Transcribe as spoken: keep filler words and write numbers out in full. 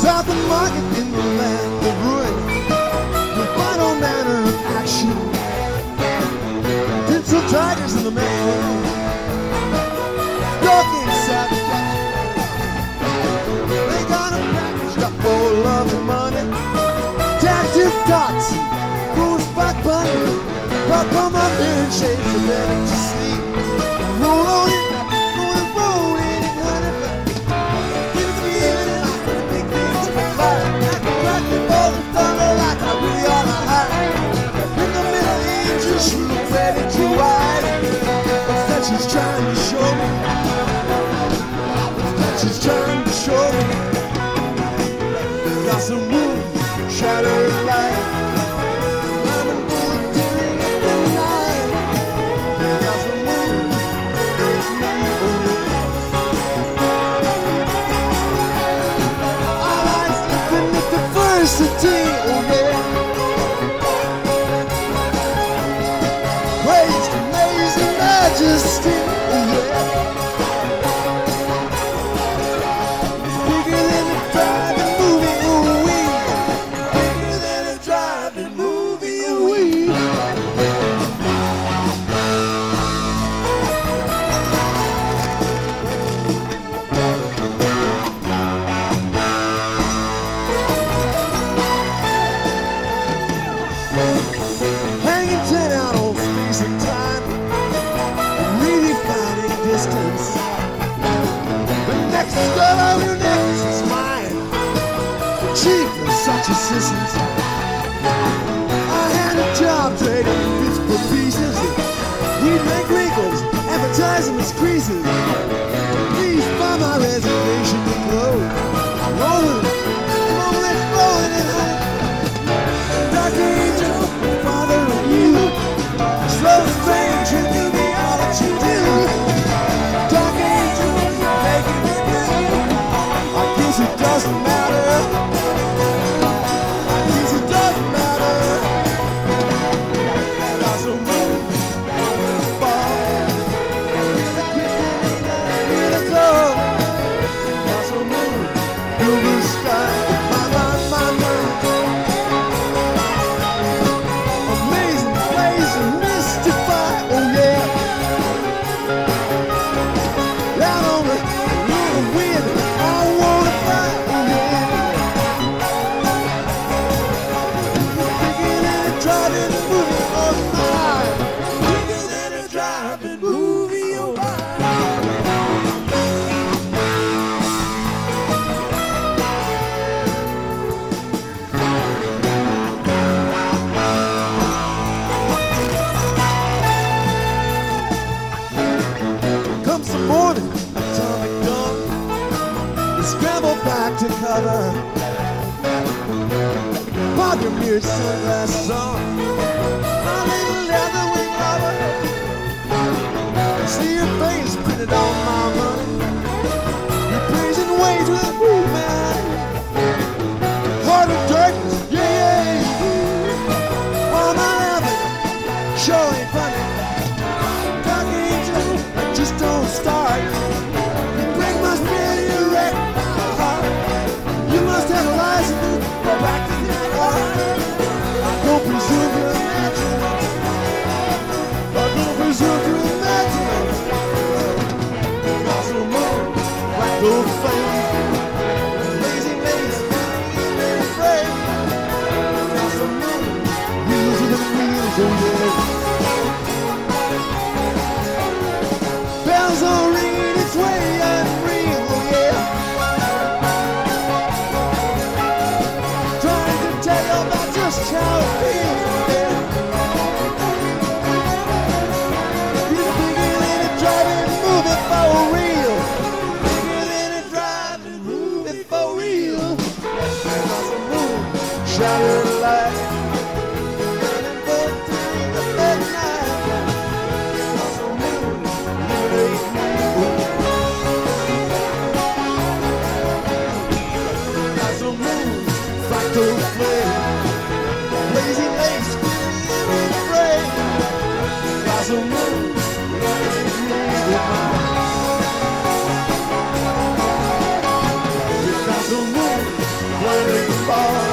South of Market in the land of ruin, with find all manner of action. Tinsel tigers in the metro, talking savage. They got them packaged up full of money, tattooed dots, bruised back bunny, pop them up in shades of ecstasy. Roll on it, roll it, roll it, honey. Give it to me, give it like the big things of fire. Like a rocket ball of thunder, like I really ought to hide. In the middle angel, she looks ready to ride. What's that she's trying to show me? What's that she's trying to show me? Got some moon, shattered light. Diamond bullet tearing up the night. Got some moon, there's me, oh yeah. I like infinite diversity, oh yeah. Praise to amazing majesty, oh yeah. Bigger than a driving movie, oh wee. Bigger than a driving movie, oh wee. Hanging ten out on space and time, really finding distance. The next girl on your neck is mine. Chief of such assistance. I had a job trading bits for pieces. We'd make wrinkles, advertising as creases. Please buy my reservation below. Rolling, rolling, rolling and high. Dark angel, father of you. Slow stranger, give me all that you do. Dark angel, making me blue. I guess it doesn't matter. I guess it doesn't matter. Got some moon, fire. Here to go. Got some moon, blue sky. My, my, my, my. Amazing place to mystify, oh yeah. Out on the little wind, I wanna fly, oh yeah. Bigger than a driving movie, oh my. Bigger than a driving movie, oh my. Comes the morning, atomic dawn. We scramble back to cover. Pop your mirrored sunglasses on. My little leather wing lover. See your face printed on my money. You're praising ways with a groove, man. Heart of darkness, yeah, yeah. Why am I laughing? Sure ain't funny. Dark angel, I just don't start. You break my spirit, you wreck my heart. You must have a license to go back to the heart. I don't presume to imagine. I don't presume to imagine. Got some more black gold flame. Lazy lace, ain't afraid. Got some more wheels of the wheels, oh yeah. Bells are ringing, it's way unreal, oh yeah. Trying to tell you about just how it feels, oh yeah. You're bigger than a driving movie for real. Bigger than a driving movie for real. Got some moon, shattered light. Burning both through the midnight. Got some moon, liberate me. Got some moon, fractal flame. Lazy lace, ain't afraid. Got some moon, liberate me. Got some moon, fall.